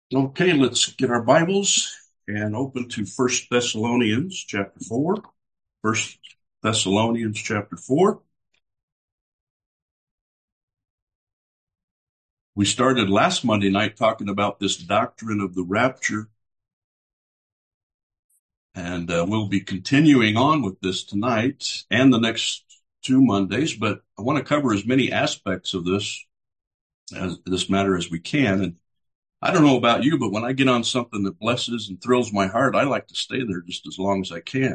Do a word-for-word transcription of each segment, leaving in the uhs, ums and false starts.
Okay, let's get our Bibles and open to First Thessalonians chapter four. First Thessalonians chapter four. We started last Monday night talking about this doctrine of the rapture, and uh, we'll be continuing on with this tonight and the next two Mondays, but I want to cover as many aspects of this as this matter as we can. And I don't know about you, but when I get on something that blesses and thrills my heart, I like to stay there just as long as I can.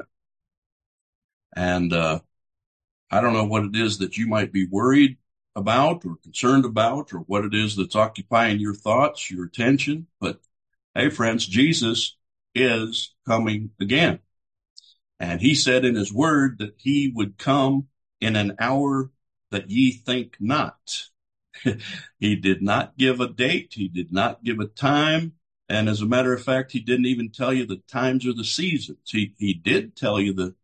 And uh, I don't know what it is that you might be worried about or concerned about, or what it is that's occupying your thoughts, your attention. But hey, friends, Jesus is coming again. And he said in his word that he would come in an hour that ye think not. He did not give a date. He did not give a time. And as a matter of fact, he didn't even tell you the times or the seasons. He, he did tell you the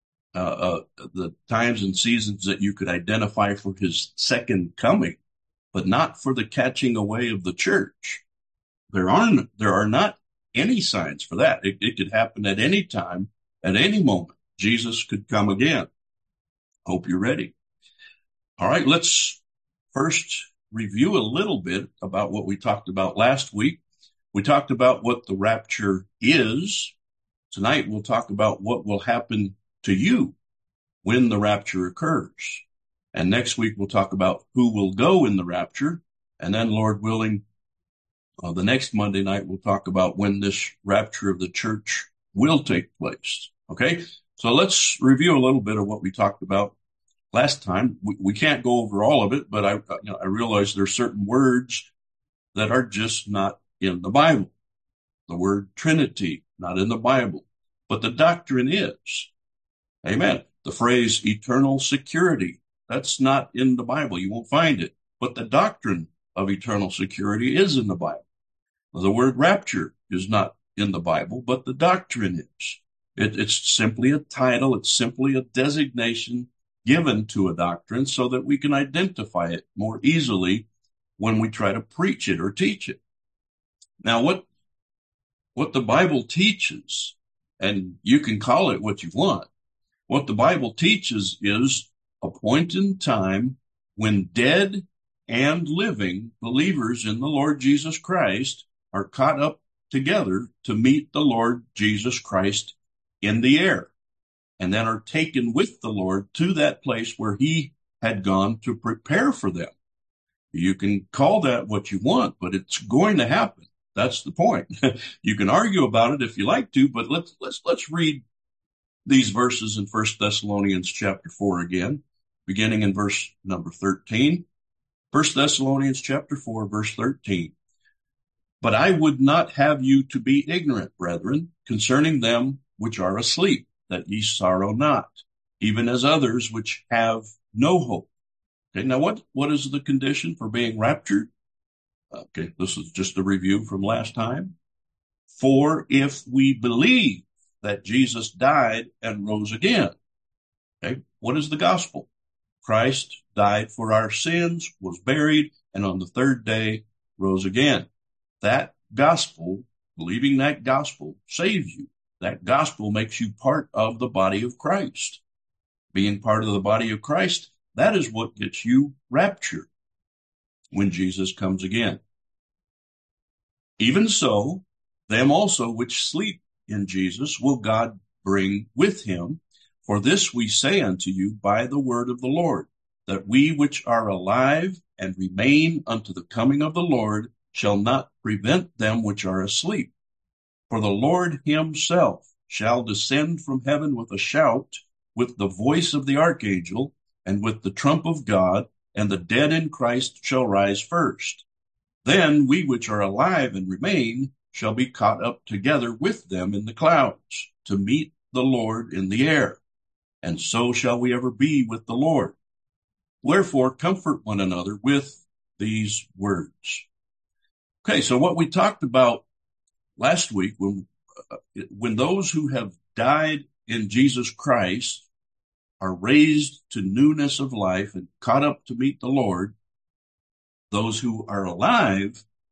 Uh, uh, the times and seasons that you could identify for his second coming, but not for the catching away of the church. There aren't, there are not any signs for that. It, it could happen at any time, at any moment. Jesus could come again. Hope you're ready. All right, let's first review a little bit about what we talked about last week. We talked about what the rapture is. Tonight we'll talk about what will happen to you when the rapture occurs. And next week, we'll talk about who will go in the rapture. And then, Lord willing, uh, the next Monday night, we'll talk about when this rapture of the church will take place. Okay? So let's review a little bit of what we talked about last time. We, we can't go over all of it, but I, you know, I realize there's certain words that are just not in the Bible. The word Trinity, not in the Bible. But the doctrine is. Amen. The phrase eternal security, that's not in the Bible. You won't find it. But the doctrine of eternal security is in the Bible. The word rapture is not in the Bible, but the doctrine is. It, it's simply a title. It's simply a designation given to a doctrine so that we can identify it more easily when we try to preach it or teach it. Now, what, what the Bible teaches, and you can call it what you want, what the Bible teaches is a point in time when dead and living believers in the Lord Jesus Christ are caught up together to meet the Lord Jesus Christ in the air, and then are taken with the Lord to that place where he had gone to prepare for them. You can call that what you want, but it's going to happen. That's the point. You can argue about it if you like to, but let's let's let's read these verses in First Thessalonians chapter four again, beginning in verse number thirteen. First Thessalonians chapter four, verse thirteen. But I would not have you to be ignorant, brethren, concerning them which are asleep, that ye sorrow not, even as others which have no hope. Okay, now what, what is the condition for being raptured? Okay, this is just a review from last time. For if we believe that Jesus died and rose again. Okay, what is the gospel? Christ died for our sins, was buried, and on the third day rose again. That gospel, believing that gospel, saves you. That gospel makes you part of the body of Christ. Being part of the body of Christ, that is what gets you raptured when Jesus comes again. Even so, them also which sleep in Jesus will God bring with him. For this we say unto you by the word of the Lord, that we which are alive and remain unto the coming of the Lord shall not prevent them which are asleep. For the Lord himself shall descend from heaven with a shout, with the voice of the archangel, and with the trump of God, and the dead in Christ shall rise first. Then we which are alive and remain shall be caught up together with them in the clouds to meet the Lord in the air. And so shall we ever be with the Lord. Wherefore, comfort one another with these words. Okay, so what we talked about last week, when, uh, when those who have died in Jesus Christ are raised to newness of life and caught up to meet the Lord, those who are alive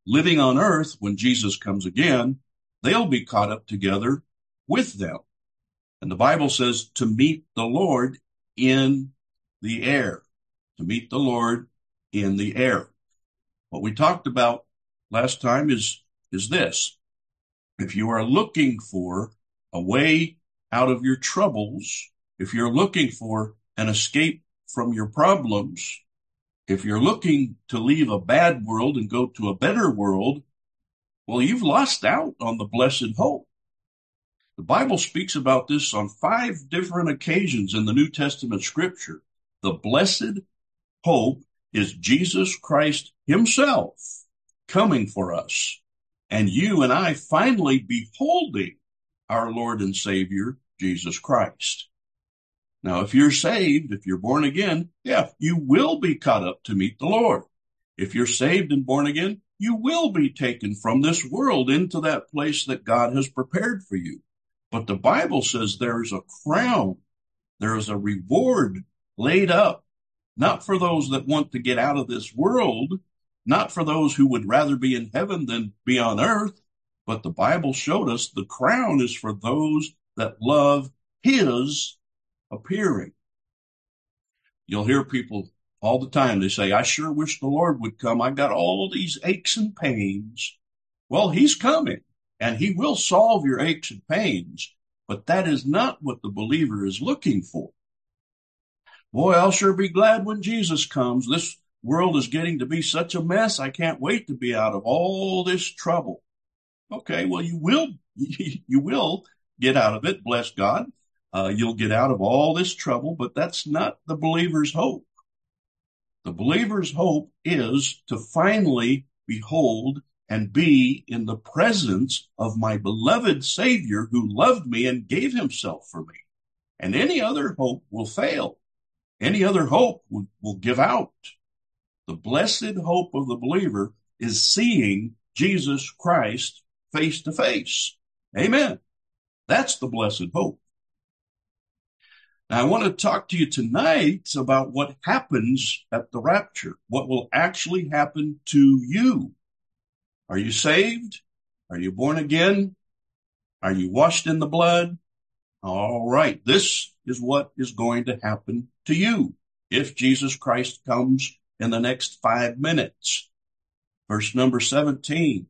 living on earth when Jesus comes again, they'll be caught up together with them. And the Bible says to meet the Lord in the air, to meet the Lord in the air. What we talked about last time is, is this. If you are looking for a way out of your troubles, if you're looking for an escape from your problems, if you're looking to leave a bad world and go to a better world, well, you've lost out on the blessed hope. The Bible speaks about this on five different occasions in the New Testament scripture. The blessed hope is Jesus Christ himself coming for us, and you and I finally beholding our Lord and Savior, Jesus Christ. Now, if you're saved, if you're born again, yeah, you will be caught up to meet the Lord. If you're saved and born again, you will be taken from this world into that place that God has prepared for you. But the Bible says there is a crown, there is a reward laid up, not for those that want to get out of this world, not for those who would rather be in heaven than be on earth, but the Bible showed us the crown is for those that love his appearing. You'll hear people all the time, they say, I sure wish the Lord would come. I got all these aches and pains. Well, he's coming. And he will solve your aches and pains, but that is not what the believer is looking for. Boy, I'll sure be glad when Jesus comes. This world is getting to be such a mess. I can't wait to be out of all this trouble. Okay, well, you will, you will get out of it, bless God. Uh, you'll get out of all this trouble, but that's not the believer's hope. The believer's hope is to finally behold and be in the presence of my beloved Savior who loved me and gave himself for me. And any other hope will fail. Any other hope will, will give out. The blessed hope of the believer is seeing Jesus Christ face to face. Amen. That's the blessed hope. Now, I want to talk to you tonight about what happens at the rapture, what will actually happen to you. Are you saved? Are you born again? Are you washed in the blood? All right. This is what is going to happen to you if Jesus Christ comes in the next five minutes. Verse number seventeen.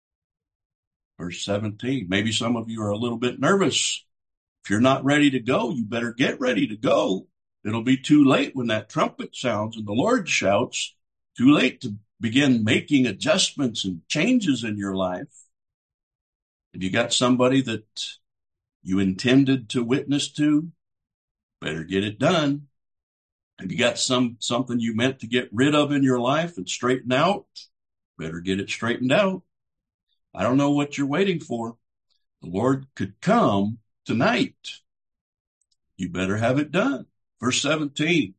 Verse seventeen. Maybe some of you are a little bit nervous. If you're not ready to go, you better get ready to go. It'll be too late when that trumpet sounds and the Lord shouts. Too late to begin making adjustments and changes in your life. Have you got somebody that you intended to witness to? Better get it done. Have you got some something you meant to get rid of in your life and straighten out? Better get it straightened out. I don't know what you're waiting for. The Lord could come tonight. You better have it done. Verse seventeen.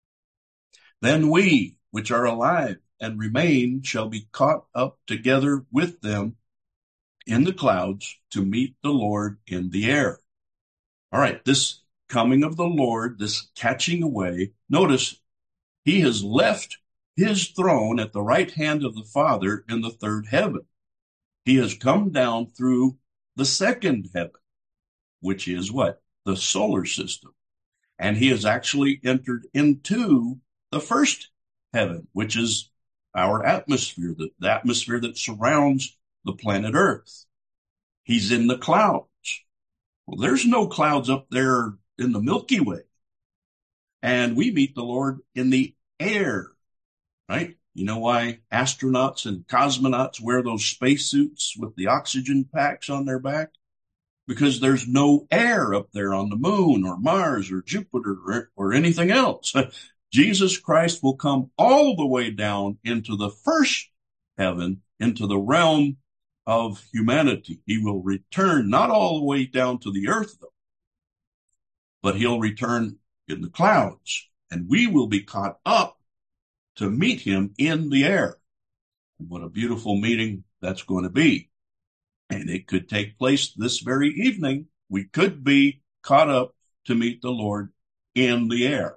Then we, which are alive and remain, shall be caught up together with them in the clouds to meet the Lord in the air. All right, this coming of the Lord, this catching away, notice he has left his throne at the right hand of the Father in the third heaven. He has come down through the second heaven, which is what? The solar system. And he has actually entered into the first heaven, which is our atmosphere, the, the atmosphere that surrounds the planet Earth. He's in the clouds. Well, there's no clouds up there in the Milky Way. And we meet the Lord in the air, right? You know why astronauts and cosmonauts wear those spacesuits with the oxygen packs on their back? Because there's no air up there on the moon or Mars or Jupiter or, or anything else. Jesus Christ will come all the way down into the first heaven, into the realm of humanity. He will return not all the way down to the earth, though, but he'll return in the clouds, and we will be caught up to meet him in the air. And what a beautiful meeting that's going to be. And it could take place this very evening. We could be caught up to meet the Lord in the air.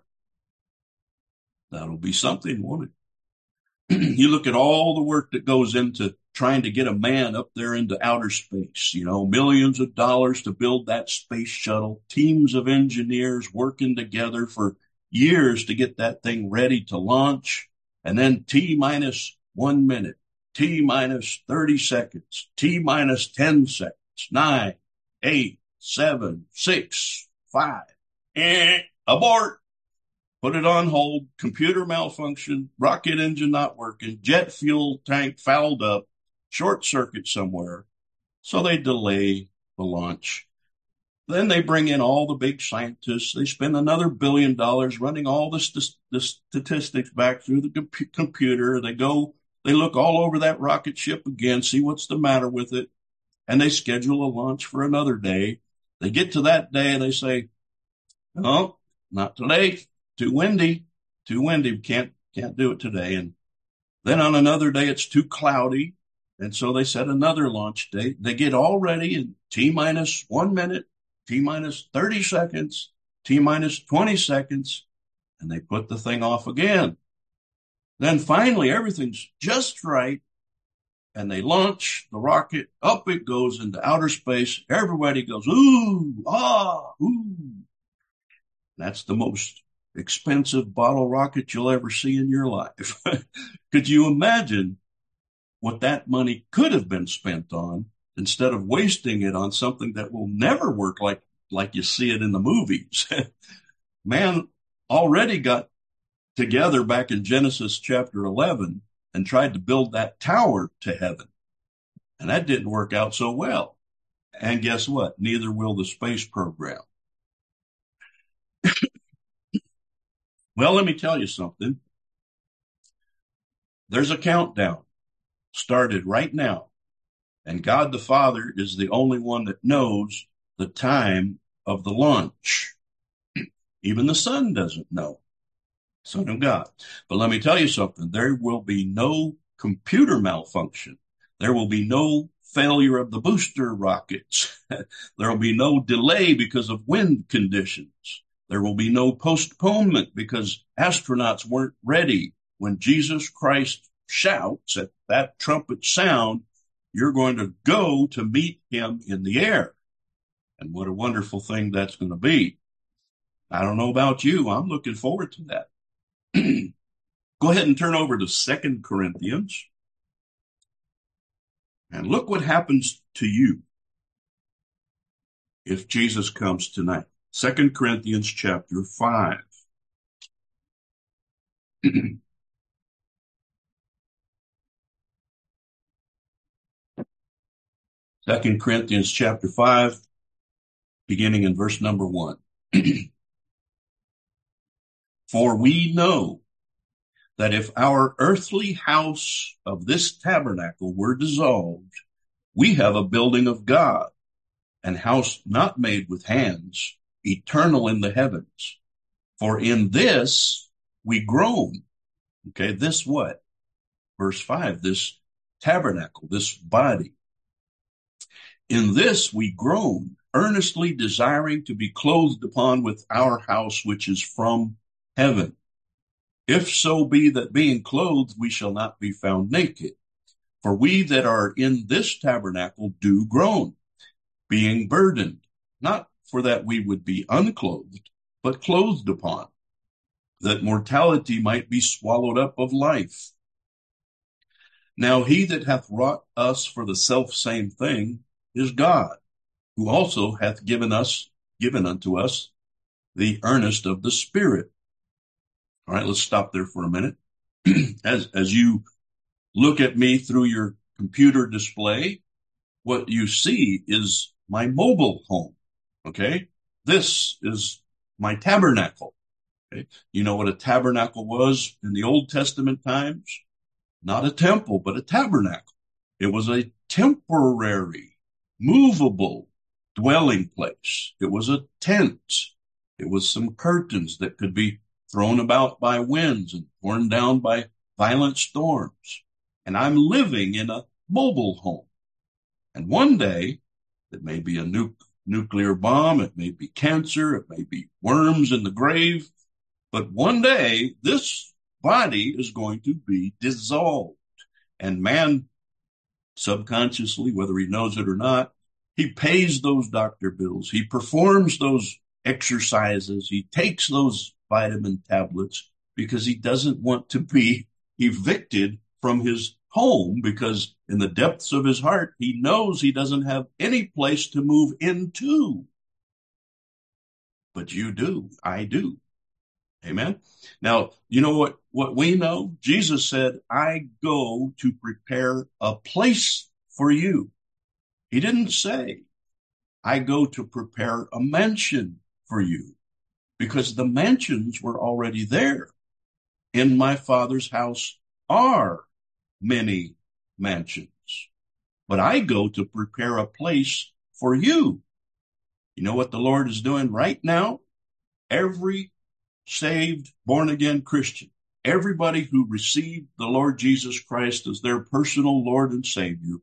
That'll be something, won't it? You look at all the work that goes into trying to get a man up there into outer space, you know, millions of dollars to build that space shuttle, teams of engineers working together for years to get that thing ready to launch. And then T minus one minute, T minus thirty seconds, T minus ten seconds, nine, eight, seven, six, five, eh, abort. Put it on hold, computer malfunction, rocket engine not working, jet fuel tank fouled up, short circuit somewhere. So they delay the launch. Then they bring in all the big scientists. They spend another billion dollars running all the, st- the statistics back through the comp- computer. They go, they look all over that rocket ship again, see what's the matter with it. And they schedule a launch for another day. They get to that day and they say, "Oh, not today. Too windy, too windy. Can't, can't do it today." And then on another day, it's too cloudy. And so they set another launch date. They get all ready in T minus one minute, T minus thirty seconds, T minus twenty seconds, and they put the thing off again. Then finally, everything's just right. And they launch the rocket. Up it goes into outer space. Everybody goes, ooh, ah, ooh. That's the most expensive bottle rocket you'll ever see in your life. Could you imagine what that money could have been spent on instead of wasting it on something that will never work like, like you see it in the movies? Man already got together back in Genesis chapter eleven and tried to build that tower to heaven. And that didn't work out so well. And guess what? Neither will the space program. Well, let me tell you something. There's a countdown started right now. And God the Father is the only one that knows the time of the launch. Even the Son doesn't know. Son of God. But let me tell you something. There will be no computer malfunction. There will be no failure of the booster rockets. There will be no delay because of wind conditions. There will be no postponement because astronauts weren't ready. When Jesus Christ shouts at that trumpet sound, you're going to go to meet him in the air. And what a wonderful thing that's going to be. I don't know about you. I'm looking forward to that. Go ahead and turn over to Second Corinthians. And look what happens to you if Jesus comes tonight. Second Corinthians chapter five. Second Corinthians chapter five, beginning in verse number one. For we know that if our earthly house of this tabernacle were dissolved, we have a building of God, an house not made with hands, eternal in the heavens. For in this we groan. Okay, this what? Verse five, this tabernacle, this body. In this we groan, earnestly desiring to be clothed upon with our house which is from heaven. If so be that being clothed we shall not be found naked. For we that are in this tabernacle do groan, being burdened, not for that we would be unclothed, but clothed upon, that mortality might be swallowed up of life. Now he that hath wrought us for the selfsame thing is God, who also hath given us, given unto us, the earnest of the Spirit. All right, let's stop there for a minute. As, as you look at me through your computer display, what you see is my mobile home. Okay. This is my tabernacle. Okay. You know what a tabernacle was in the Old Testament times? Not a temple, but a tabernacle. It was a temporary, movable dwelling place. It was a tent. It was some curtains that could be thrown about by winds and torn down by violent storms. And I'm living in a mobile home. And one day, it may be a nu- nuclear bomb, it may be cancer, it may be worms in the grave, but one day, this body is going to be dissolved. And man subconsciously, whether he knows it or not. He pays those doctor bills. He performs those exercises. He takes those vitamin tablets because he doesn't want to be evicted from his home, because in the depths of his heart, he knows he doesn't have any place to move into. But you do. I do. Amen. Now, you know what, what we know? Jesus said, I go to prepare a place for you. He didn't say, I go to prepare a mansion for you, because the mansions were already there. In my Father's house are many mansions, but I go to prepare a place for you. You know what the Lord is doing right now? Every saved, born-again Christian, everybody who received the Lord Jesus Christ as their personal Lord and Savior,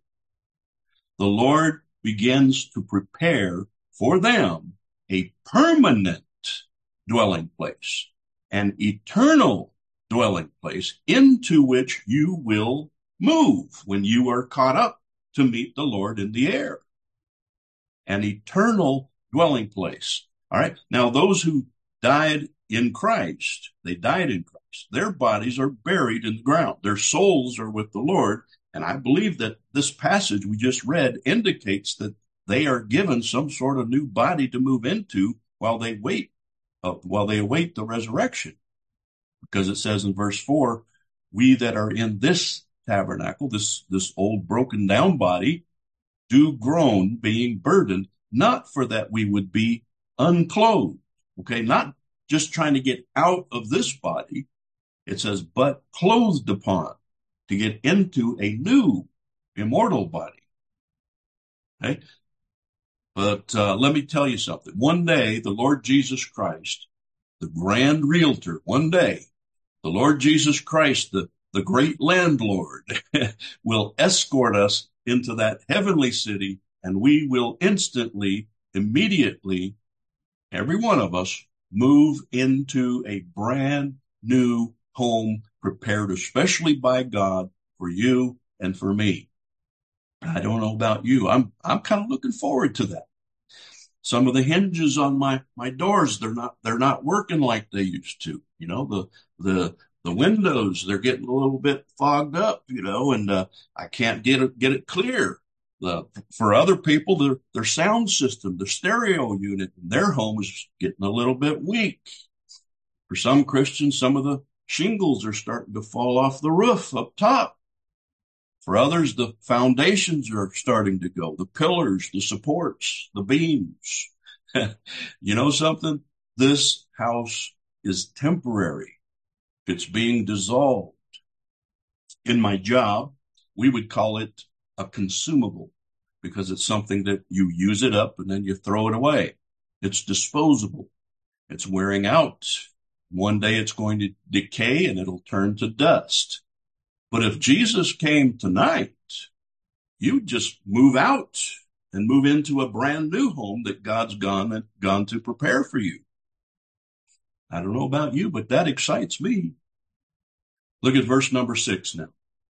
the Lord begins to prepare for them a permanent dwelling place, an eternal dwelling place into which you will move when you are caught up to meet the Lord in the air. An eternal dwelling place. All right. Now, those who died in Christ, they died in Christ. Their bodies are buried in the ground. Their souls are with the Lord. And I believe that this passage we just read indicates that they are given some sort of new body to move into while they wait, uh, while they await the resurrection. Because it says in verse four, we that are in this tabernacle, this, this old broken down body, do groan, being burdened, not for that we would be unclothed. Okay, not just trying to get out of this body. It says, but clothed upon, to get into a new immortal body. Okay, but uh, let me tell you something. One day, the Lord Jesus Christ, the grand realtor, one day, the Lord Jesus Christ, the, the great landlord, will escort us into that heavenly city, and we will instantly, immediately, every one of us, move into a brand new home prepared especially by God for you and for me. I don't know about you. I'm I'm kind of looking forward to that. Some of the hinges on my, my doors, they're not they're not working like they used to. You know, the the the windows, they're getting a little bit fogged up, you know, and uh, I can't get it get it clear. Uh, for other people, their their sound system, the stereo unit in their home is getting a little bit weak. For some Christians, some of the shingles are starting to fall off the roof up top. For others, the foundations are starting to go, the pillars, the supports, the beams. You know something? This house is temporary. It's being dissolved. In my job, we would call it a consumable, because it's something that you use it up and then you throw it away. It's disposable. It's wearing out. One day it's going to decay and it'll turn to dust. But if Jesus came tonight, you'd just move out and move into a brand new home that God's gone and gone to prepare for you. I don't know about you, but that excites me. Look at verse number six now.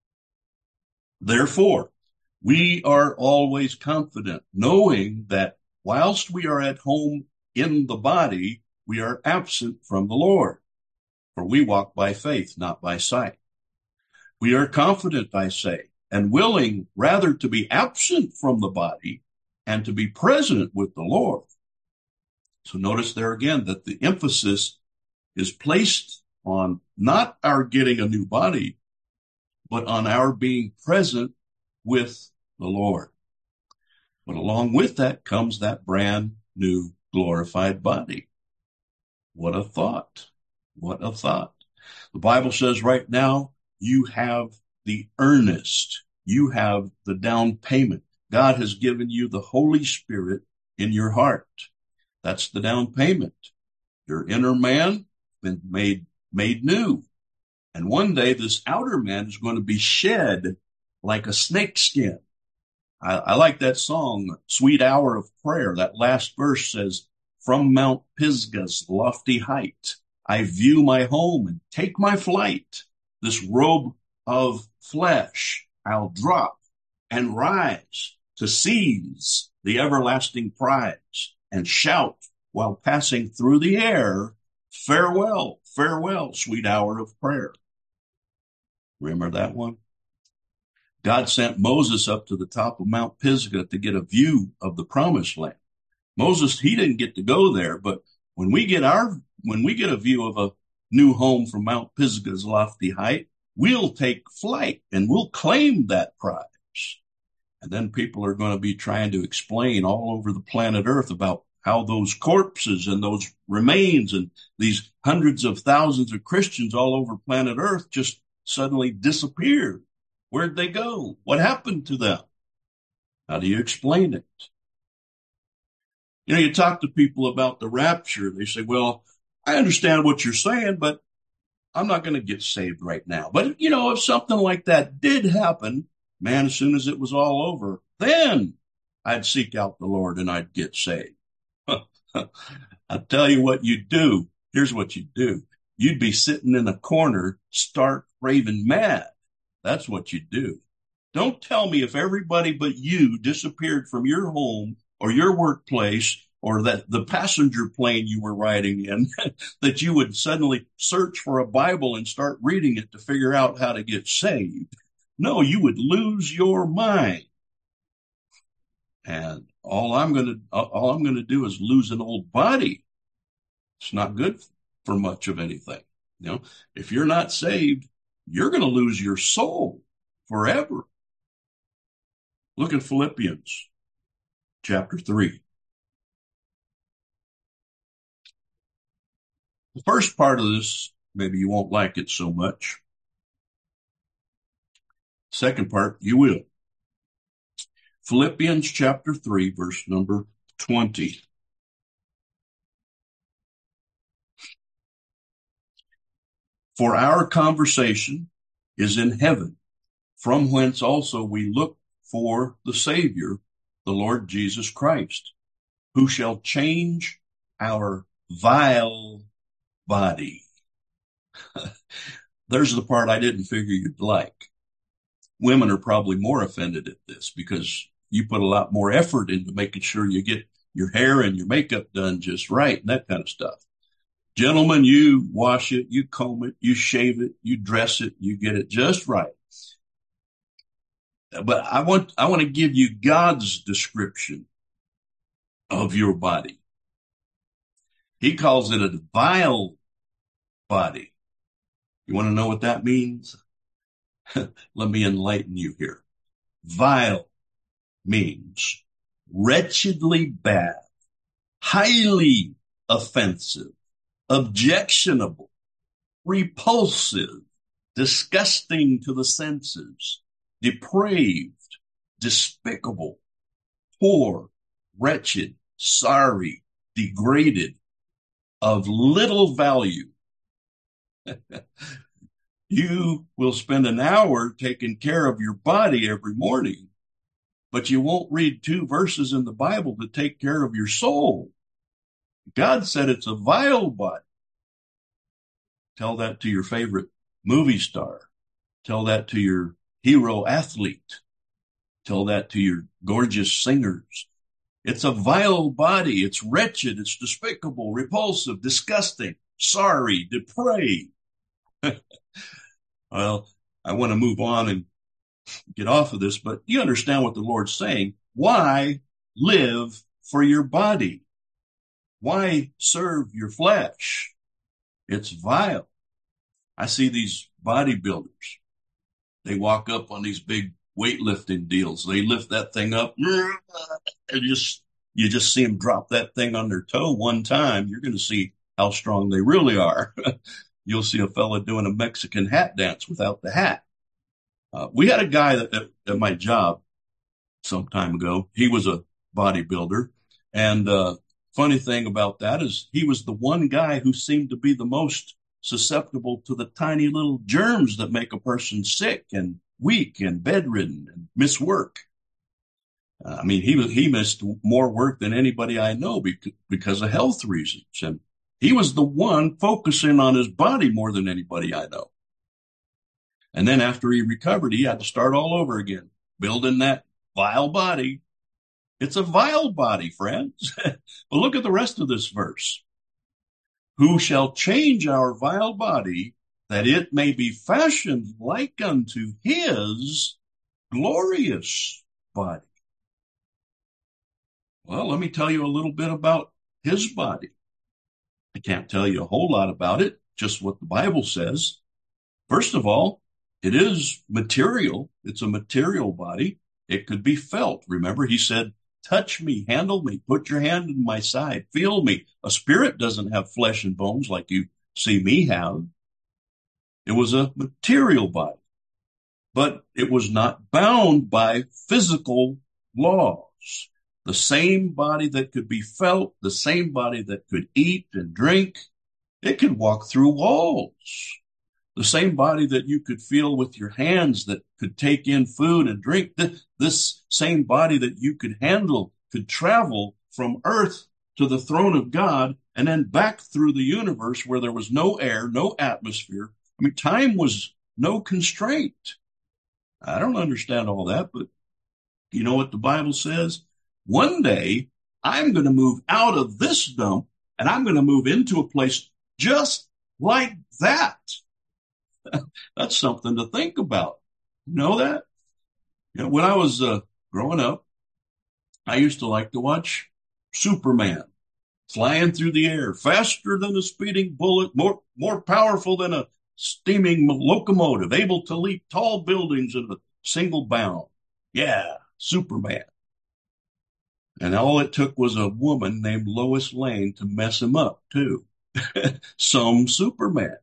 Therefore, we are always confident, knowing that whilst we are at home in the body, we are absent from the Lord. For we walk by faith, not by sight. We are confident, I say, and willing rather to be absent from the body and to be present with the Lord. So notice there again that the emphasis is placed on not our getting a new body, but on our being present with the Lord. But along with that comes that brand new glorified body. What a thought. What a thought. The Bible says right now, you have the earnest. You have the down payment. God has given you the Holy Spirit in your heart. That's the down payment. Your inner man been made, made new. And one day this outer man is going to be shed like a snake skin. I, I like that song, Sweet Hour of Prayer. That last verse says, from Mount Pisgah's lofty height, I view my home and take my flight. This robe of flesh I'll drop and rise to seize the everlasting prize and shout while passing through the air, farewell, farewell, sweet hour of prayer. Remember that one? God sent Moses up to the top of Mount Pisgah to get a view of the promised land. Moses, he didn't get to go there, but when we get our, when we get a view of a new home from Mount Pisgah's lofty height, we'll take flight and we'll claim that prize. And then people are going to be trying to explain all over the planet Earth about how those corpses and those remains and these hundreds of thousands of Christians all over planet Earth just suddenly disappeared. Where'd they go? What happened to them? How do you explain it? You know, you talk to people about the rapture. They say, well, I understand what you're saying, but I'm not going to get saved right now. But, you know, if something like that did happen, man, as soon as it was all over, then I'd seek out the Lord and I'd get saved. I tell you what you'd do. Here's what you'd do. You'd be sitting in a corner, stark, raving mad. That's what you'd do. Don't tell me if everybody but you disappeared from your home or your workplace or that the passenger plane you were riding in, that you would suddenly search for a Bible and start reading it to figure out how to get saved. No, you would lose your mind. And all I'm going to, all I'm going to do is lose an old body. It's not good for much of anything. You know, if you're not saved, you're going to lose your soul forever. Look at Philippians chapter three. The first part of this, maybe you won't like it so much. Second part, you will. Philippians chapter three, verse number twenty. For our conversation is in heaven, from whence also we look for the Savior, the Lord Jesus Christ, who shall change our vile body. There's the part I didn't figure you'd like. Women are probably more offended at this because you put a lot more effort into making sure you get your hair and your makeup done just right and that kind of stuff. Gentlemen, you wash it, you comb it, you shave it, you dress it, you get it just right. But I want, I want to give you God's description of your body. He calls it a vile body. You want to know what that means? Let me enlighten you here. Vile means wretchedly bad, highly offensive, objectionable, repulsive, disgusting to the senses, depraved, despicable, poor, wretched, sorry, degraded, of little value. You will spend an hour taking care of your body every morning, but you won't read two verses in the Bible to take care of your soul. God said it's a vile body. Tell that to your favorite movie star. Tell that to your hero athlete. Tell that to your gorgeous singers. It's a vile body. It's wretched. It's despicable, repulsive, disgusting, sorry, depraved. Well, I want to move on and get off of this, but you understand what the Lord's saying. Why live for your body? Why serve your flesh? It's vile. I see these bodybuilders. They walk up on these big weightlifting deals. They lift that thing up and just, you just see them drop that thing on their toe one time. You're going to see how strong they really are. You'll see a fella doing a Mexican hat dance without the hat. Uh, we had a guy that, at, at my job some time ago. He was a bodybuilder. And uh funny thing about that is he was the one guy who seemed to be the most susceptible to the tiny little germs that make a person sick and weak and bedridden and miss work. Uh, I mean, he was, he missed more work than anybody I know because, because of health reasons. And he was the one focusing on his body more than anybody I know. And then after he recovered, he had to start all over again. building that vile body. It's a vile body, friends. But look at the rest of this verse. Who shall change our vile body, that it may be fashioned like unto his glorious body. Well, let me tell you a little bit about his body. I can't tell you a whole lot about it, just what the Bible says. First of all, it is material. It's a material body. It could be felt. Remember, he said, touch me, handle me, put your hand in my side, feel me. A spirit doesn't have flesh and bones like you see me have. It was a material body, but it was not bound by physical laws. The same body that could be felt, the same body that could eat and drink, it could walk through walls. The same body that you could feel with your hands that could take in food and drink, this same body that you could handle could travel from earth to the throne of God and then back through the universe where there was no air, no atmosphere. I mean, time was no constraint. I don't understand all that, but you know what the Bible says? One day I'm going to move out of this dump and I'm going to move into a place just like that. That's something to think about. You know that? You know, when I was uh, growing up, I used to like to watch Superman flying through the air, faster than a speeding bullet, more, more powerful than a steaming locomotive, able to leap tall buildings in a single bound. Yeah, Superman. And all it took was a woman named Lois Lane to mess him up, too. Some Superman.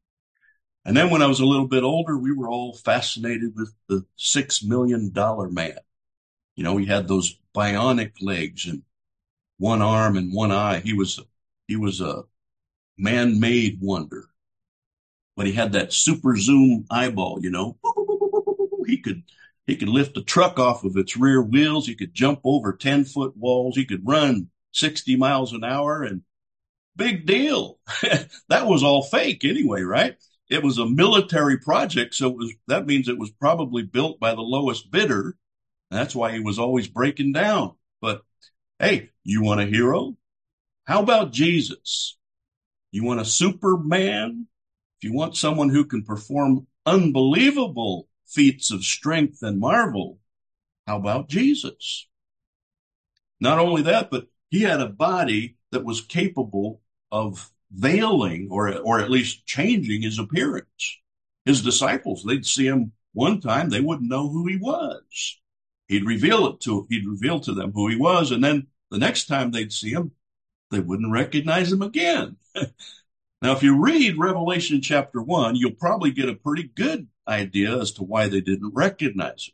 And then when I was a little bit older, we were all fascinated with the six million dollar man. You know, he had those bionic legs and one arm and one eye. He was, he was a man-made wonder. But he had that super zoom eyeball, you know. He could, he could lift a truck off of its rear wheels. He could jump over ten foot walls. He could run sixty miles an hour, and big deal. That was all fake anyway, right? It was a military project, so it was, that means it was probably built by the lowest bidder. That's why he was always breaking down. But hey, you want a hero? How about Jesus? You want a Superman? If you want someone who can perform unbelievable feats of strength and marvel, how about Jesus? Not only that, but he had a body that was capable of veiling or, or at least changing his appearance. His disciples, they'd see him one time, they wouldn't know who he was. He'd reveal it to, he'd reveal to them who he was. And then the next time they'd see him, they wouldn't recognize him again. Now, if you read Revelation chapter one, you'll probably get a pretty good idea as to why they didn't recognize him.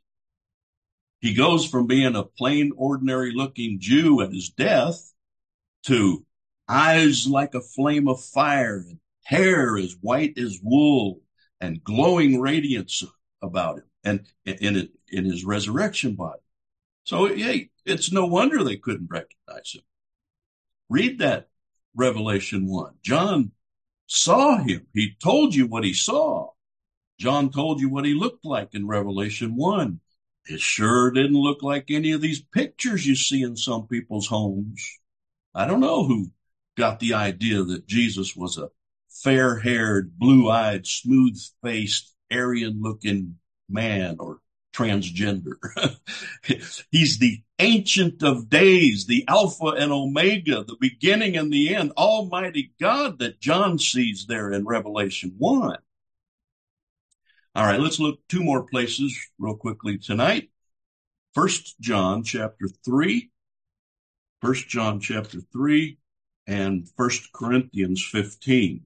He goes from being a plain, ordinary looking Jew at his death to eyes like a flame of fire and hair as white as wool and glowing radiance about him and in it, in his resurrection body. So, hey, it's no wonder they couldn't recognize him. Read that Revelation one. John saw him. He told you what he saw. John told you what he looked like in Revelation one. It sure didn't look like any of these pictures you see in some people's homes. I don't know who got the idea that Jesus was a fair-haired, blue-eyed, smooth-faced, Aryan-looking man or transgender. He's the Ancient of Days, the Alpha and Omega, the beginning and the end, Almighty God that John sees there in Revelation one. All right, let's look two more places real quickly tonight. First John chapter three, First John chapter three, and First Corinthians fifteen.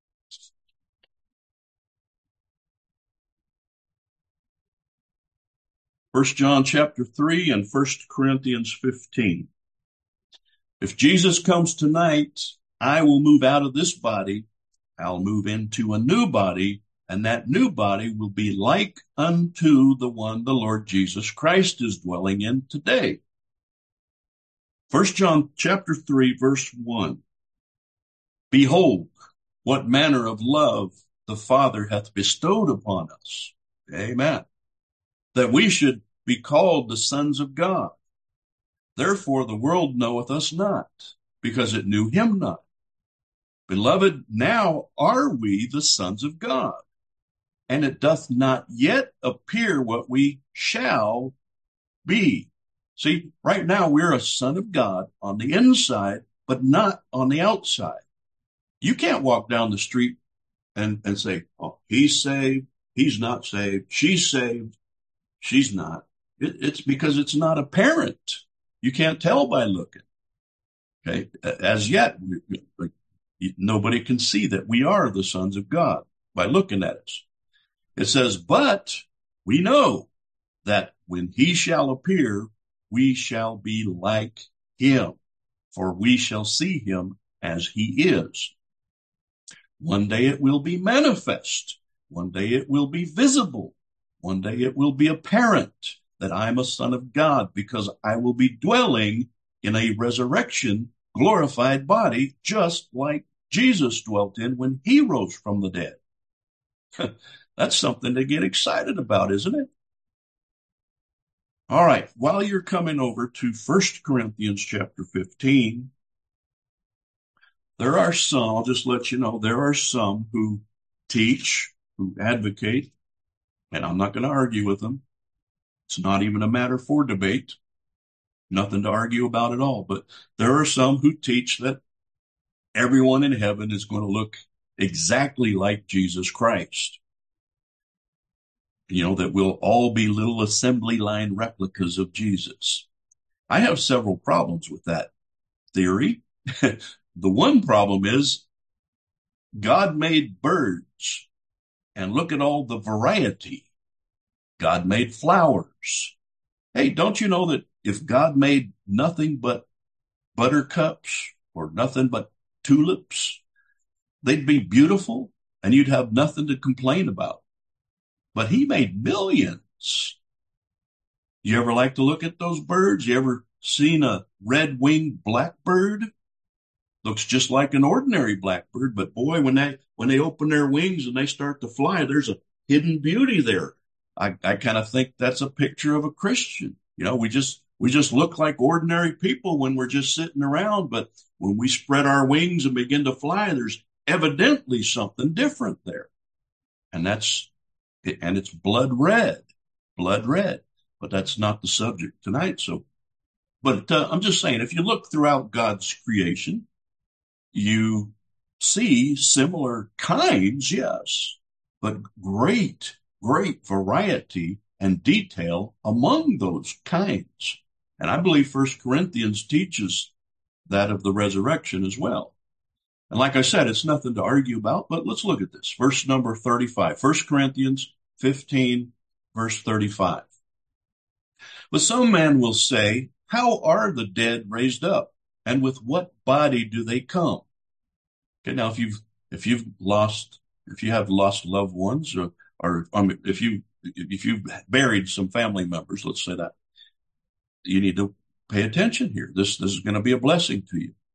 First John chapter three and First Corinthians fifteen. If Jesus comes tonight, I will move out of this body. I'll move into a new body, and that new body will be like unto the one the Lord Jesus Christ is dwelling in today. First John chapter three, verse one. Behold, what manner of love the Father hath bestowed upon us. Amen. That we should be called the sons of God. Therefore the world knoweth us not, because it knew him not. Beloved, now are we the sons of God, and it doth not yet appear what we shall be. See, right now we're a son of God on the inside, but not on the outside. You can't walk down the street and, and say, oh, he's saved, he's not saved, she's saved, she's not. It, it's because it's not apparent. You can't tell by looking. Okay, as yet, nobody can see that we are the sons of God by looking at us. It says, but we know that when he shall appear, we shall be like him, for we shall see him as he is. One day it will be manifest. One day it will be visible. One day it will be apparent that I'm a son of God, because I will be dwelling in a resurrection, glorified body, just like Jesus dwelt in when he rose from the dead. That's something to get excited about, isn't it? All right, while you're coming over to First Corinthians chapter fifteen, there are some, I'll just let you know, there are some who teach, who advocate, and I'm not going to argue with them. It's not even a matter for debate, nothing to argue about at all. But there are some who teach that everyone in heaven is going to look exactly like Jesus Christ. You know, that we'll all be little assembly line replicas of Jesus. I have several problems with that theory. The one problem is God made birds, and look at all the variety. God made flowers. Hey, don't you know that if God made nothing but buttercups or nothing but tulips, they'd be beautiful and you'd have nothing to complain about? But he made millions. You ever like to look at those birds? You ever seen a red-winged blackbird? Looks just like an ordinary blackbird, but boy, when they when they open their wings and they start to fly, there's a hidden beauty there. I, I kind of think that's a picture of a Christian. You know, we just we just look like ordinary people when we're just sitting around, but when we spread our wings and begin to fly, there's evidently something different there. And that's and it's blood red, blood red. But that's not the subject tonight. So, but uh, I'm just saying, if you look throughout God's creation, you see similar kinds, yes, but great, great variety and detail among those kinds. And I believe First Corinthians teaches that of the resurrection as well. And like I said, it's nothing to argue about, but let's look at this. Verse number thirty-five, First Corinthians fifteen, verse thirty-five. But some man will say, how are the dead raised up? And with what body do they come? Okay, now if you've if you've lost if you have lost loved ones, or or um, if you if you've buried some family members, let's say that, you need to pay attention here. This this is going to be a blessing to you.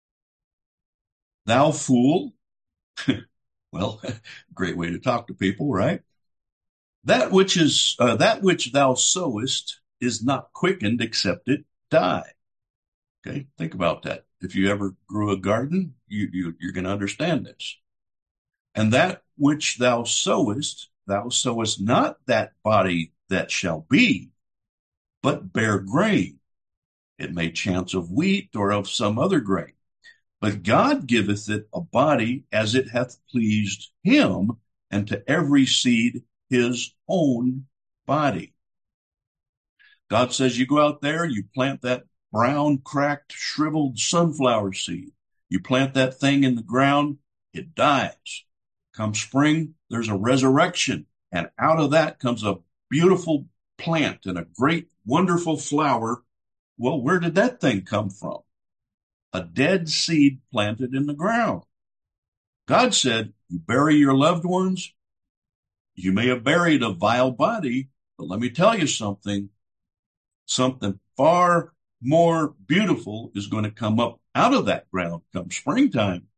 Thou fool. Well, great way to talk to people, right? That which is uh, that which thou sowest is not quickened except it die. Okay, think about that. If you ever grew a garden, you, you, you're going to understand this. And that which thou sowest, thou sowest not that body that shall be, but bare grain. It may chance of wheat or of some other grain. But God giveth it a body as it hath pleased him, and to every seed his own body. God says, you go out there, you plant that brown, cracked, shriveled sunflower seed. You plant that thing in the ground, it dies. Come spring, there's a resurrection. And out of that comes a beautiful plant and a great, wonderful flower. Well, where did that thing come from? A dead seed planted in the ground. God said, you bury your loved ones. You may have buried a vile body, but let me tell you something. Something far more beautiful is going to come up out of that ground come springtime.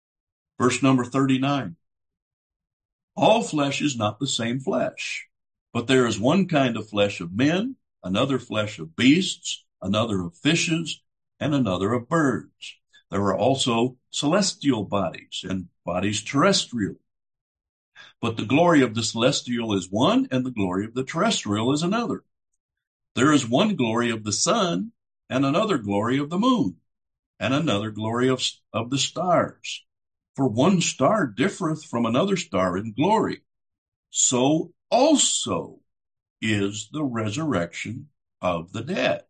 Verse number thirty-nine. All flesh is not the same flesh, But there is one kind of flesh of men, another flesh of beasts, another of fishes, and another of birds. There are also celestial bodies and bodies terrestrial. But the glory of the celestial is one, and the glory of the terrestrial is another. There is one glory of the sun, and another glory of the moon, and another glory of, of the stars. For one star differeth from another star in glory. So also is the resurrection of the dead.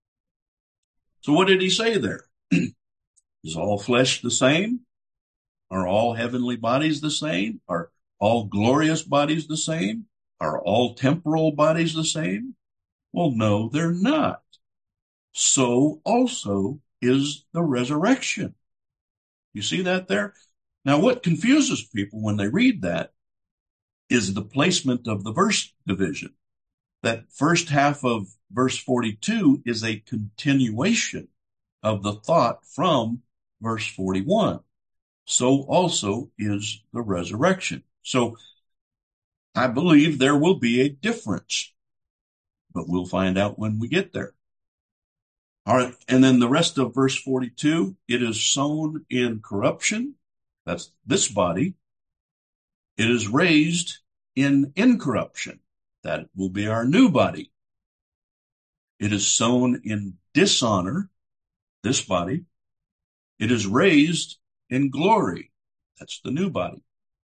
So what did he say there? Is all flesh the same? Are all heavenly bodies the same? Are all glorious bodies the same? Are all temporal bodies the same? Well, no, they're not. So also is the resurrection. You see that there? Now, what confuses people when they read that is the placement of the verse division. That first half of verse forty-two is a continuation of the thought from verse forty-one. So also is the resurrection. So I believe there will be a difference, but we'll find out when we get there. All right. And then the rest of verse forty-two, it is sown in corruption. That's this body. It is raised in incorruption. That will be our new body. It is sown in dishonor. This body. It is raised in glory. That's the new body.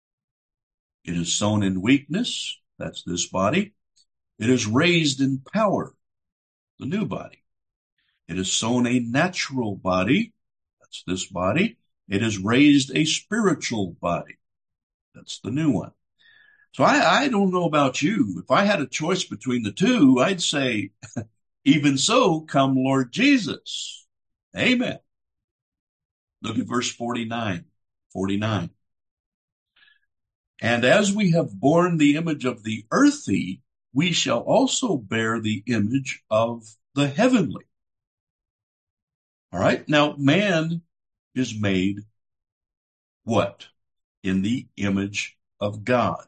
It is sown in weakness. That's this body. It is raised in power. The new body. It is sown a natural body. That's this body. It is raised a spiritual body. That's the new one. So I, I don't know about you. If I had a choice between the two, I'd say, even so, come Lord Jesus. Amen. Look at verse forty-nine. forty-nine. And as we have borne the image of the earthy, we shall also bear the image of the heavenly. All right. Now, man is made what? In the image of God.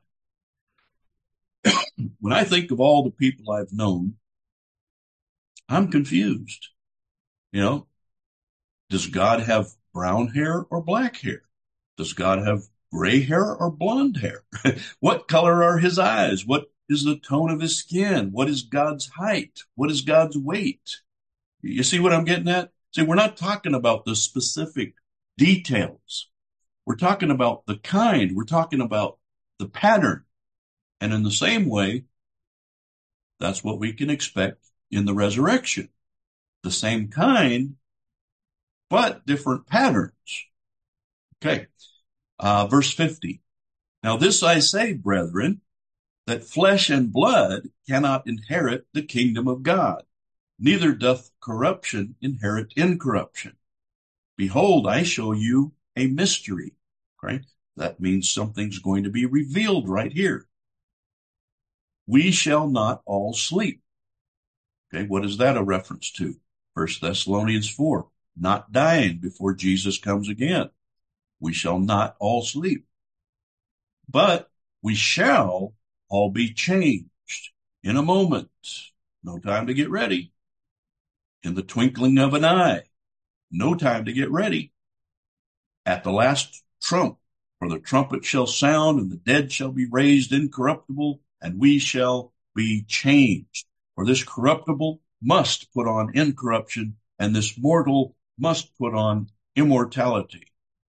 When I think of all the people I've known, I'm confused. You know, does God have brown hair or black hair? Does God have gray hair or blonde hair? What color are his eyes? What is the tone of his skin? What is God's height? What is God's weight? You see what I'm getting at? See, we're not talking about the specific details. We're talking about the kind. We're talking about the pattern. And in the same way, that's what we can expect in the resurrection. The same kind, but different patterns. Okay. Uh, verse fifty. Now this I say, brethren, that flesh and blood cannot inherit the kingdom of God, neither doth corruption inherit incorruption. Behold, I show you a mystery. Right? That means something's going to be revealed right here. We shall not all sleep. Okay, what is that a reference to? First Thessalonians four, not dying before Jesus comes again. We shall not all sleep. But we shall all be changed in a moment. No time to get ready. In the twinkling of an eye. No time to get ready. At the last trump, for the trumpet shall sound, and the dead shall be raised incorruptible, and we shall be changed. For this corruptible must put on incorruption, and this mortal must put on immortality.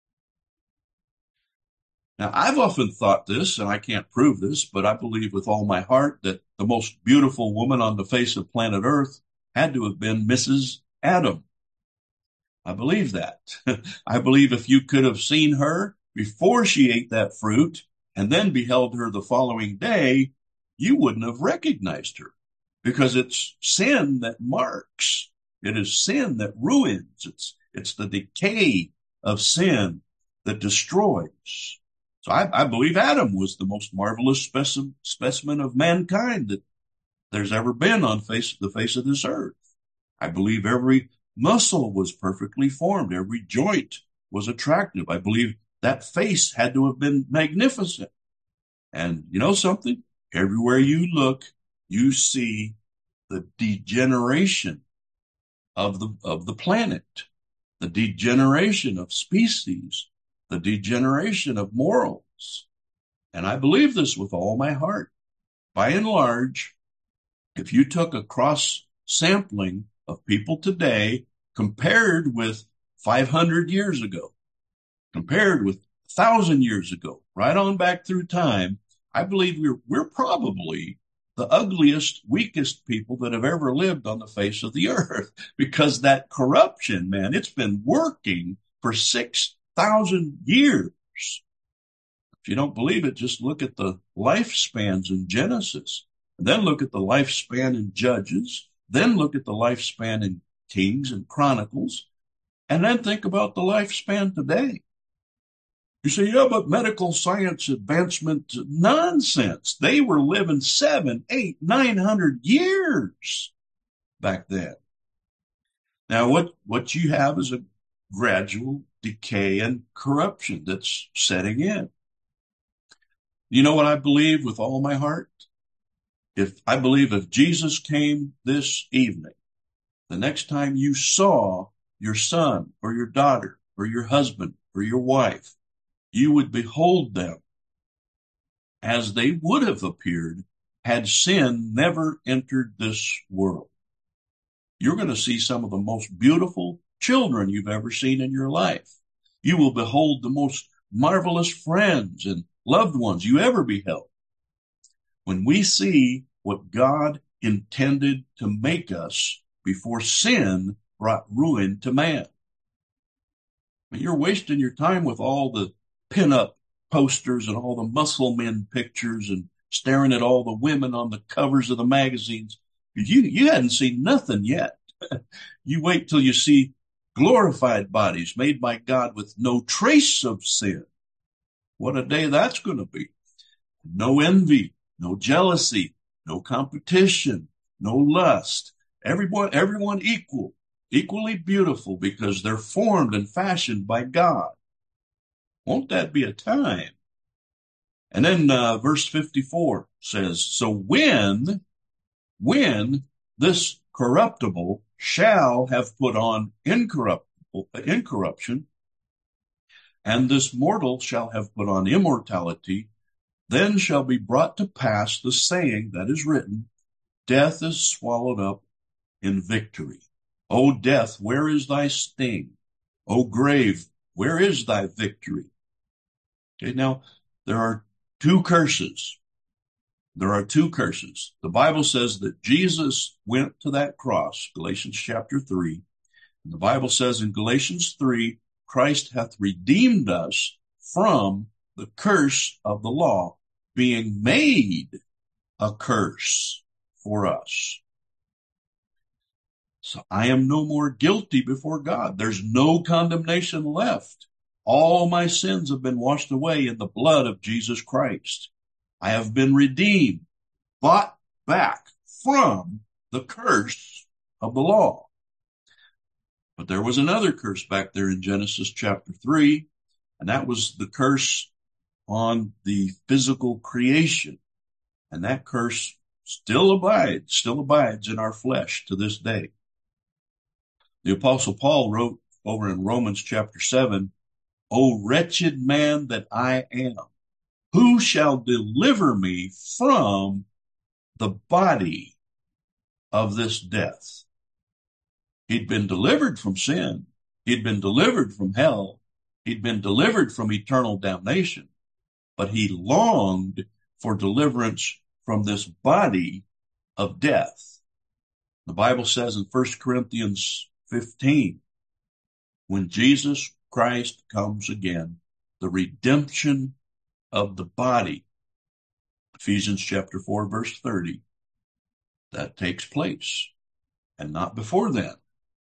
Now, I've often thought this, and I can't prove this, but I believe with all my heart that the most beautiful woman on the face of planet Earth had to have been Missus Adam. I believe that. I believe if you could have seen her before she ate that fruit and then beheld her the following day, you wouldn't have recognized her, because it's sin that marks. It is sin that ruins. It's, it's the decay of sin that destroys. So I, I believe Adam was the most marvelous speci- specimen of mankind that there's ever been on face, the face of this earth. I believe every muscle was perfectly formed. Every joint was attractive. I believe that face had to have been magnificent. And you know something? Everywhere you look, you see the degeneration of the, of the planet, the degeneration of species, the degeneration of morals. And I believe this with all my heart. By and large, if you took a cross sampling of people today compared with five hundred years ago, compared with one thousand years ago, right on back through time, I believe we're, we're probably the ugliest, weakest people that have ever lived on the face of the earth, because that corruption, man, it's been working for six thousand years. If you don't believe it, just look at the lifespans in Genesis, and then look at the lifespan in Judges, then look at the lifespan in Kings and Chronicles, and then think about the lifespan today. You say, yeah, but medical science advancement, nonsense. They were living seven, eight, nine hundred years back then. Now, what, what you have is a gradual decay and corruption that's setting in. You know what I believe with all my heart? If I believe if Jesus came this evening, the next time you saw your son or your daughter or your husband or your wife, you would behold them as they would have appeared had sin never entered this world. You're going to see some of the most beautiful children you've ever seen in your life. You will behold the most marvelous friends and loved ones you ever beheld. When we see what God intended to make us before sin brought ruin to man. I mean, you're wasting your time with all the pin-up posters and all the muscle men pictures and staring at all the women on the covers of the magazines. You, you hadn't seen nothing yet. You wait till you see glorified bodies made by God with no trace of sin. What a day that's going to be. No envy, no jealousy, no competition, no lust. Everyone, everyone equal, equally beautiful because they're formed and fashioned by God. Won't that be a time? And then uh, verse fifty-four says, so when, when this corruptible shall have put on incorruptible, incorruption, and this mortal shall have put on immortality, then shall be brought to pass the saying that is written, death is swallowed up in victory. O death, where is thy sting? O grave, where is thy victory? Okay, now there are two curses. There are two curses. The Bible says that Jesus went to that cross, Galatians chapter three. And the Bible says in Galatians three, Christ hath redeemed us from the curse of the law, being made a curse for us. So I am no more guilty before God. There's no condemnation left. All my sins have been washed away in the blood of Jesus Christ. I have been redeemed, bought back from the curse of the law. But there was another curse back there in Genesis chapter three, and that was the curse on the physical creation. And that curse still abides, still abides in our flesh to this day. The Apostle Paul wrote over in Romans chapter seven, O wretched man that I am, who shall deliver me from the body of this death? He'd been delivered from sin. He'd been delivered from hell. He'd been delivered from eternal damnation. But he longed for deliverance from this body of death. The Bible says in First Corinthians fifteen, when Jesus Christ comes again, the redemption of the body, Ephesians chapter four, verse thirty, that takes place, and not before then.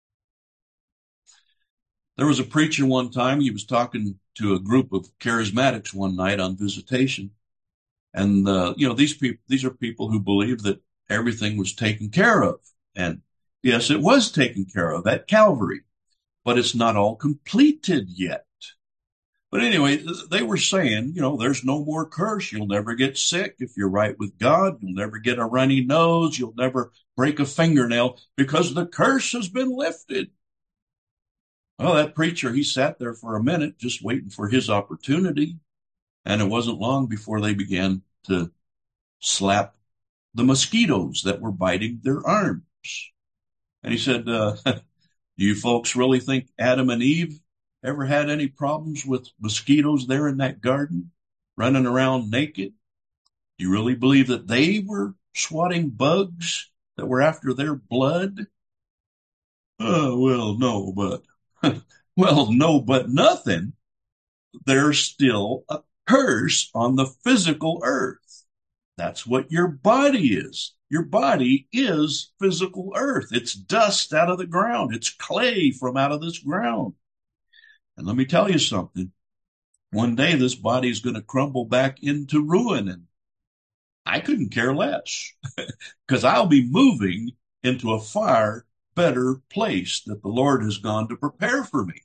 There was a preacher one time, he was talking to a group of charismatics one night on visitation. And, uh, you know, these people, these are people who believe that everything was taken care of. And yes, it was taken care of at Calvary, but it's not all completed yet. But anyway, they were saying, you know, there's no more curse. You'll never get sick if you're right with God. You'll never get a runny nose. You'll never break a fingernail because the curse has been lifted. Well, that preacher, he sat there for a minute just waiting for his opportunity. And it wasn't long before they began to slap the mosquitoes that were biting their arms. And he said, uh, do you folks really think Adam and Eve ever had any problems with mosquitoes there in that garden, running around naked? Do you really believe that they were swatting bugs that were after their blood? Oh, well, no, but, well, no, but nothing. There's still a curse on the physical earth. That's what your body is. Your body is physical earth. It's dust out of the ground. It's clay from out of this ground. And let me tell you something. One day this body is going to crumble back into ruin, and I couldn't care less because I'll be moving into a far better place that the Lord has gone to prepare for me.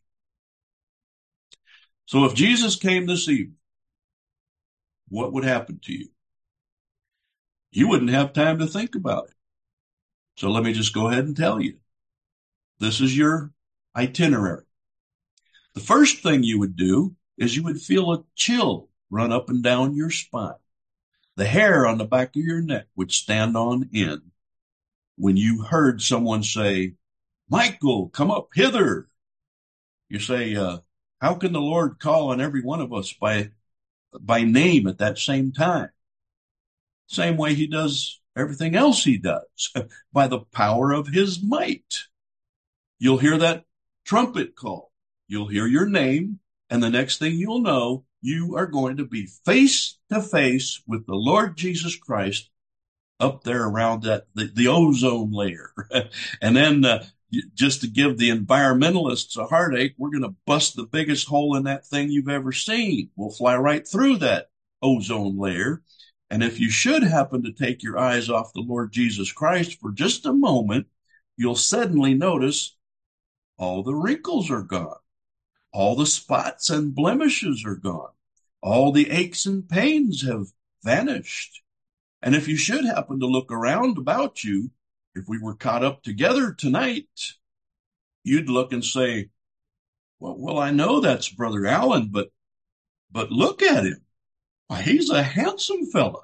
So if Jesus came this evening, what would happen to you? You wouldn't have time to think about it. So let me just go ahead and tell you. This is your itinerary. The first thing you would do is you would feel a chill run up and down your spine. The hair on the back of your neck would stand on end when you heard someone say, Michael, come up hither. You say, uh, how can the Lord call on every one of us by, by name at that same time? Same way he does everything else he does, by the power of his might. You'll hear that trumpet call. You'll hear your name, and the next thing you'll know, you are going to be face to face with the Lord Jesus Christ up there around that the, the ozone layer. And then uh, just to give the environmentalists a heartache, we're going to bust the biggest hole in that thing you've ever seen. We'll fly right through that ozone layer. And if you should happen to take your eyes off the Lord Jesus Christ for just a moment, you'll suddenly notice all the wrinkles are gone. All the spots and blemishes are gone. All the aches and pains have vanished. And if you should happen to look around about you, if we were caught up together tonight, you'd look and say, well, well, I know that's Brother Allen, but, but look at him. Why, he's a handsome fella.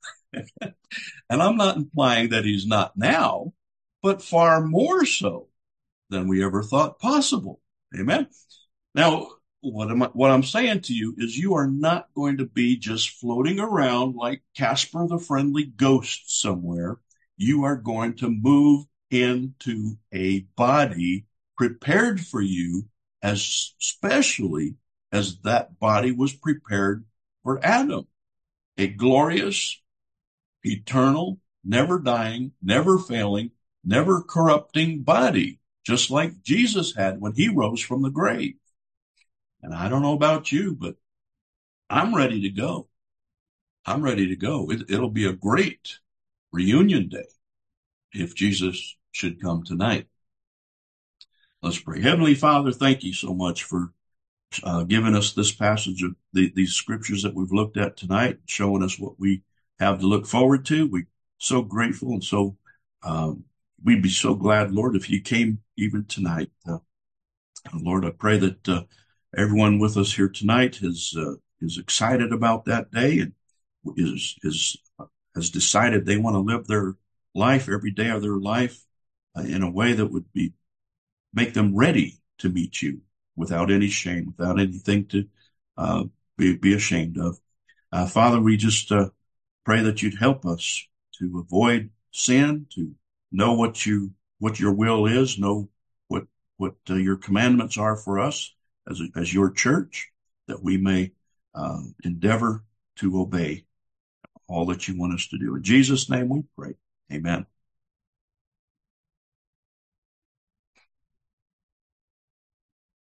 And I'm not implying that he's not now, but far more so than we ever thought possible. Amen. Now, what am I, what I'm saying to you is you are not going to be just floating around like Casper the Friendly Ghost somewhere. You are going to move into a body prepared for you as specially as that body was prepared for Adam. A glorious, eternal, never dying, never failing, never corrupting body, just like Jesus had when he rose from the grave. And I don't know about you, but I'm ready to go. I'm ready to go. It, it'll be a great reunion day if Jesus should come tonight. Let's pray. Heavenly Father, thank you so much for uh, giving us this passage of the, these scriptures that we've looked at tonight, showing us what we have to look forward to. We're so grateful, and so um, we'd be so glad, Lord, if you came even tonight. Uh, Lord, I pray that uh, everyone with us here tonight is uh, is excited about that day and is is uh, has decided they want to live their life every day of their life uh, in a way that would be make them ready to meet you without any shame, without anything to uh, be be ashamed of. Uh, Father, we just uh, pray that you'd help us to avoid sin, to know what you what your will is, know what what uh, your commandments are for us as a, as your church, that we may uh, endeavor to obey all that you want us to do. In Jesus' name we pray. Amen.